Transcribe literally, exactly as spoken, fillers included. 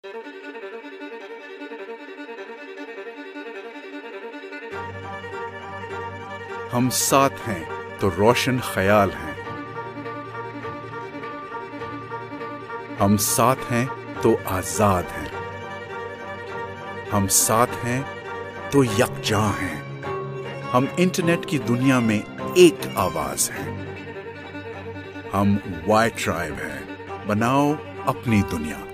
हम साथ हैं तो रोशन ख्याल हैं, हम साथ हैं तो आजाद हैं, हम साथ हैं तो यकजा हैं। हम इंटरनेट की दुनिया में एक आवाज हैं। हम वाई ट्राइब हैं, बनाओ अपनी दुनिया।